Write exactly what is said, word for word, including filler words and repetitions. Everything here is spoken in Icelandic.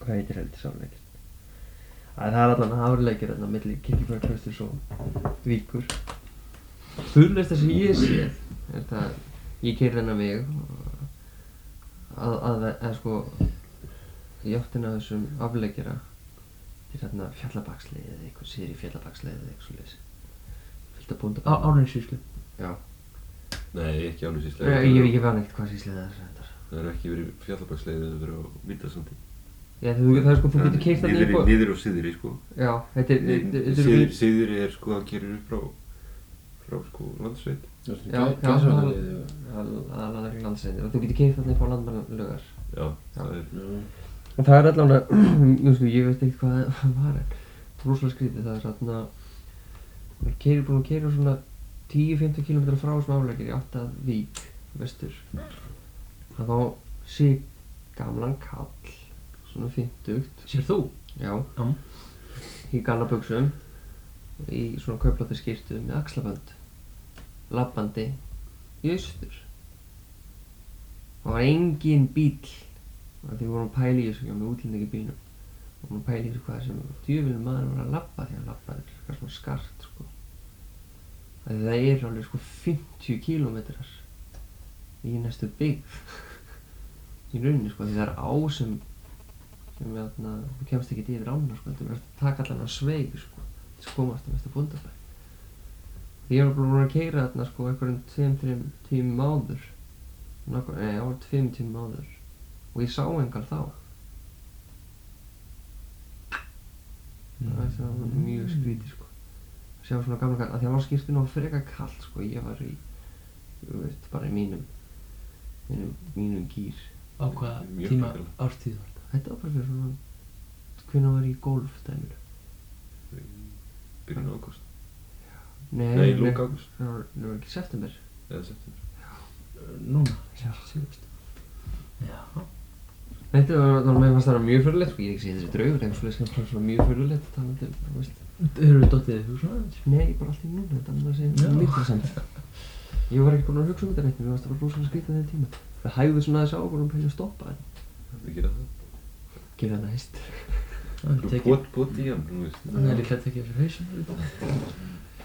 hvað heitir heldur sáleikir? Það er allan hafleikir þarna milli Kirkjubæjarklausturs og Víkur. Furðulegasta sem ég séð er það, ég keyrði þennan veg að, að, að sko í áttina af þessum afleikjara til þarna Fjallabaksleið eða eitthvað síðri Fjallabaksleið eða eitthvað svoleiðis. Fullt af bóndabæ. Árnessýslu? Já. Nei, ekki Árnessýslu. Ég, ég, ég var neitt hvað sýsleið það er þetta. Það er ekki verið Fjallabaksleið, það er verið á Vítasandi. Já, þú, það er sko, þú getur keyrt þarna upp á... Niður og syðri, sko. Já, þetta er... Syðri, syðri er sko, það kerir upp frá, frá sko, landsveit. Já, já, aðalega landsveit. Og þú getur keyrt þarna upp á Landmannalaugar. Já, það er... Og það er allavega, jú sko, ég veit ekki hvað það var en rosalega skrítið, það er þarna... Maður keyrir búinn að keyra svona tíu til fimmtán kílómetra frá þessum afleikjara í átt að Vík, vestur. Það þá sé gamlan kall. Svona fimmtugt. Sér þú? Já. Já. Í gallabuxum, í svona kauplátu skyrtu með axlabönd, labbandi í austur. Það var engin bíll, því við vorum að pæla í þessu, já með útlendingi bílnum. Við vorum að pæla í þessu hvað sem djöfulinn maður var að labba því hann labbaði eitthvað svona skart, sko. Það er alveg sko fimmtíu kílómetrar í næstu byggð. Í rauninni sko, því það er á sem sem við þarna, þú kemst ekki yfir ána sko, þú verður að taka allan á sveig sko, þess að komast á næsta bóndabæ. Ég var bara búinn að keyra þarna sko einhverjum tveim, þreim tímum áður, Nákvæm, nei, ég var tveim tímum áður og ég sá engan þá. Mm. Það var mjög skrítið sko, að sjá svona gamla kall, af því að það var skýrtinn á frekar kallt sko, ég var í, þú veist, bara í mínum, mínum, mínum gýr. Á hvaða tíma árstíð var þetta? Þetta var bara fyrir svona, hvenær var ég í golfdæminu? Byrjun ágúst. Nei, Nei, lók ágúst. Það var, það var ekki september. Eða september. Já. Núna? Já. Síðust. Já. Þetta var, þannig að mér fannst það mjög fyrirlegt, sko, ég er ekki segið þessi draugur, eitthvað svoleiðis, það var svona mjög fyrirlegt, talandi, þú veist. Hefur þú dottið þig svona aðeins? Nei, bara allt í núna, þetta er að segja mikla samt. Ég var ekki búinn að hugsa um þetta neitt, mér fannst það bara rosalega skrítið þegar tíma. Það hægði svona aðeins á okkur og pælið að stoppa en. Við gera það. Gera það næst. Þú bótt bótt í hann, þú veist. Það er líka að tekja fyrir hausinn.